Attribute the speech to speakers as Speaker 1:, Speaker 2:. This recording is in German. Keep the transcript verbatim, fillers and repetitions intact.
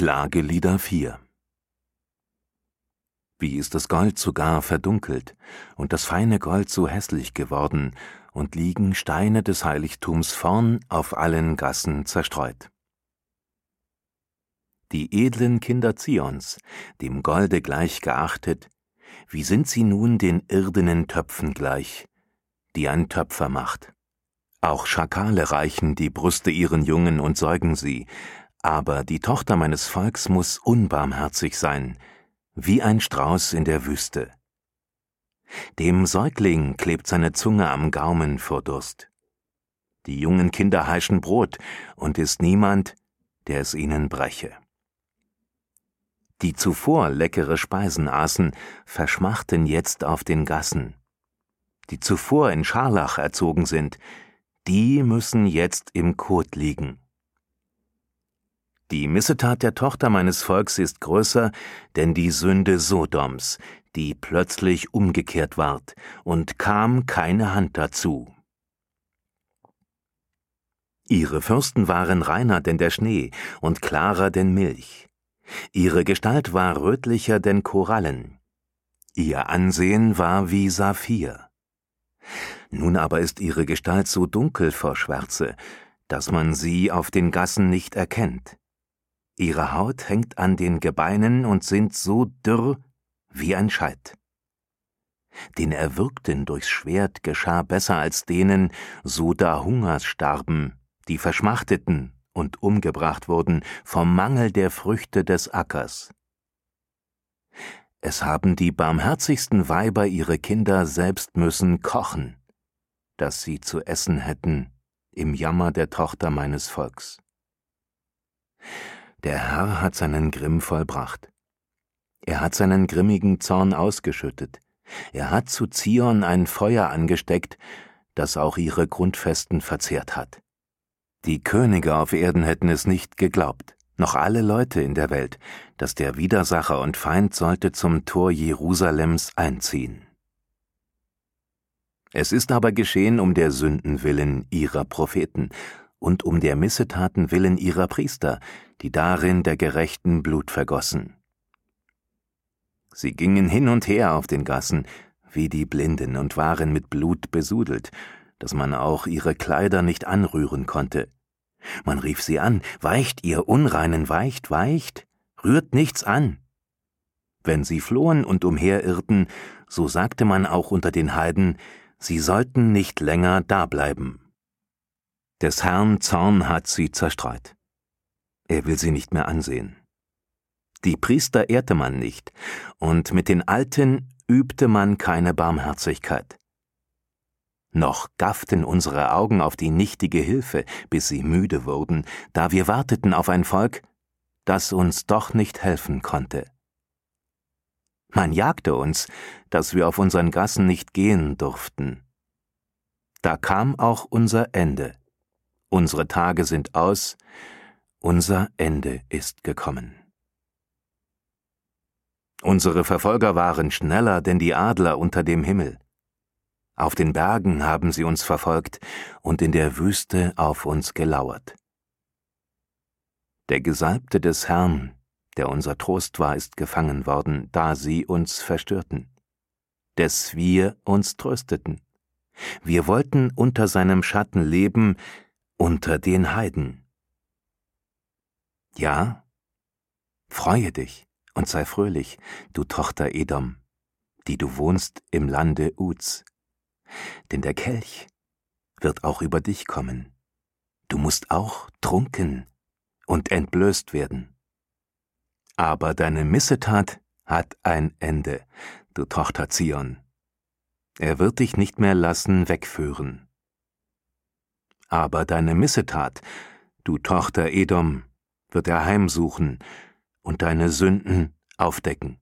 Speaker 1: Klagelieder vier. Wie ist das Gold sogar verdunkelt und das feine Gold so hässlich geworden, und liegen Steine des Heiligtums vorn auf allen Gassen zerstreut. Die edlen Kinder Zions, dem Golde gleich geachtet, wie sind sie nun den irdenen Töpfen gleich, die ein Töpfer macht. Auch Schakale reichen die Brüste ihren Jungen und säugen sie, aber die Tochter meines Volks muß unbarmherzig sein, wie ein Strauß in der Wüste. Dem Säugling klebt seine Zunge am Gaumen vor Durst. Die jungen Kinder heischen Brot, und ist niemand, der es ihnen breche. Die zuvor leckere Speisen aßen, verschmachten jetzt auf den Gassen. Die zuvor in Scharlach erzogen sind, die müssen jetzt im Kot liegen. Die Missetat der Tochter meines Volks ist größer, denn die Sünde Sodoms, die plötzlich umgekehrt ward, und kam keine Hand dazu. Ihre Fürsten waren reiner denn der Schnee und klarer denn Milch. Ihre Gestalt war rötlicher denn Korallen. Ihr Ansehen war wie Saphir. Nun aber ist ihre Gestalt so dunkel vor Schwärze, dass man sie auf den Gassen nicht erkennt. Ihre Haut hängt an den Gebeinen und sind so dürr wie ein Scheit. Den Erwürgten durchs Schwert geschah besser als denen, so da Hungers starben, die verschmachteten und umgebracht wurden vom Mangel der Früchte des Ackers. Es haben die barmherzigsten Weiber ihre Kinder selbst müssen kochen, dass sie zu essen hätten im Jammer der Tochter meines Volks. Der Herr hat seinen Grimm vollbracht. Er hat seinen grimmigen Zorn ausgeschüttet. Er hat zu Zion ein Feuer angesteckt, das auch ihre Grundfesten verzehrt hat. Die Könige auf Erden hätten es nicht geglaubt, noch alle Leute in der Welt, dass der Widersacher und Feind sollte zum Tor Jerusalems einziehen. Es ist aber geschehen um der Sünden willen ihrer Propheten und um der Missetaten willen ihrer Priester, die darin der Gerechten Blut vergossen. Sie gingen hin und her auf den Gassen, wie die Blinden, und waren mit Blut besudelt, dass man auch ihre Kleider nicht anrühren konnte. Man rief sie an: Weicht, ihr Unreinen, weicht, weicht, rührt nichts an. Wenn sie flohen und umherirrten, so sagte man auch unter den Heiden, sie sollten nicht länger dableiben. Des Herrn Zorn hat sie zerstreut. Er will sie nicht mehr ansehen. Die Priester ehrte man nicht, und mit den Alten übte man keine Barmherzigkeit. Noch gafften unsere Augen auf die nichtige Hilfe, bis sie müde wurden, da wir warteten auf ein Volk, das uns doch nicht helfen konnte. Man jagte uns, dass wir auf unseren Gassen nicht gehen durften. Da kam auch unser Ende. Unsere Tage sind aus, unser Ende ist gekommen. Unsere Verfolger waren schneller denn die Adler unter dem Himmel. Auf den Bergen haben sie uns verfolgt und in der Wüste auf uns gelauert. Der Gesalbte des Herrn, der unser Trost war, ist gefangen worden, da sie uns verstörten, des wir uns trösteten. Wir wollten unter seinem Schatten leben, unter den Heiden. Ja, freue dich und sei fröhlich, du Tochter Edom, die du wohnst im Lande Uz. Denn der Kelch wird auch über dich kommen. Du musst auch trunken und entblößt werden. Aber deine Missetat hat ein Ende, du Tochter Zion. Er wird dich nicht mehr lassen wegführen. Aber deine Missetat, du Tochter Edom, wird er heimsuchen und deine Sünden aufdecken.